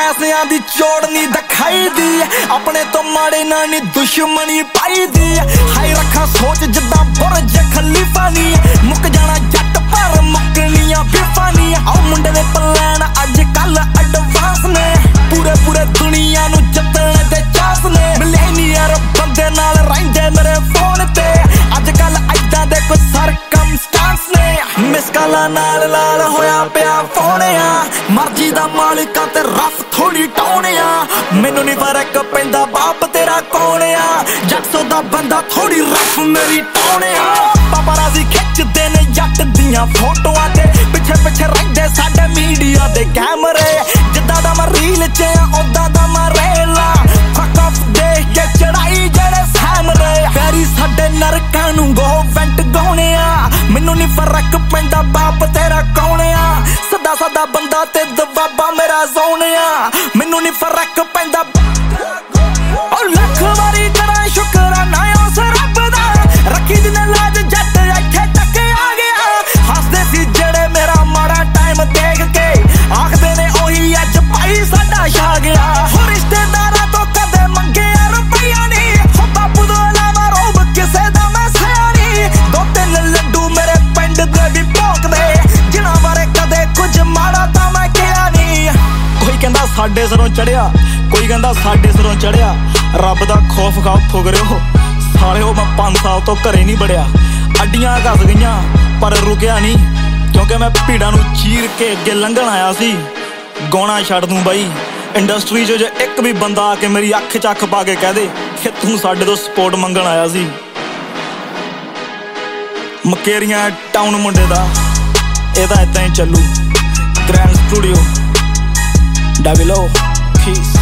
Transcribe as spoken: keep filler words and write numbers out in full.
पैसियां दी चोड़ नी दिखाई दी, अपने तो माड़े ना नी दुश्मनी पाई दी। हाई रखा सोच जिद्दां बुरज खलीफा नी, मुक जाना जट पर मुकनियां बिफा नी। आओ मुंडे दे प्लान अज कल एडवांस ने, पूरे पूरे दुनिया नू जितने दे चांस ने। मिलेनियर बंदे नाल रहिंदे मेरे फोन ते, अज कल ऐदां दे कोई सरकमस्टांस ने। मिस काला नाल लाल होया पिया फोनिया, मर्जी दा मालिका ते रफ थोड़ी टौनिया। मैनू नी फर्क पैंदा बाप तेरा कौन आ, जट्सो दा बंदा थोड़ी रफ मेरी टौनिया। पापाराज़ी खिचदे ने जट दियां फोटोआं ते, पिछे पिछे रहिंदे साडे मीडिया दे कैमरे। जिद्दां दा मैं रील च आ उदां दा मैं रेला, फक ऑफ देख के चढ़ाई जेड़े सैमरे। फेरी साडे नरकां नू गोवेंट गाउने आ, मैनू नी फर्क पैंदा बाप तेरा कौन आ। सदा सदा बंदा ते दबाबा मेरा जोन आ, मैनू नी फर्क पैंदा। ओ लख वारी करा शुकराना उस रब दा, रखी दिन लाज जट इत्थे तक आ गया। हसदे सी जेड़े मेरा माड़ा टाइम देख के, आखदे ने ओही अज भाई साडा छा गया। हो रिश्तेदारां तो कदे मंगे रुपया नी, हो बापू तो इलावा रोब किसे दा मैं सया नी। दो तीन लड्डू मेरे पिंड दे भी भौंकदे, जिन्हां बारे कदे कुछ माड़ा तां मैं किहा नी। कोई कहंदा साडे सिरों चढ़िया, कोई कहंदा साडे सिरों चढ़िया। रब दा खौफ खाओ ठुकरिओ सालिओ, मैं पांच साल तो घरे नहीं बड़िया। अड्डियां घस गईयां पर रुकिया नहीं, क्योंकि मैं भीड़ां नू चीर के अगे लंघण आया सी। गाउणा छड्ड दूं बई, इंडस्ट्री च जे एक भी बंदा आके मेरी अख च अख पा के कह दे कि तू साडे तो सपोर्ट मंगण आया सी। मकेरियां टाउन मुंडे दा एदा इदां ही चलू। ग्रैंड स्टूडियो डैविलो फीस।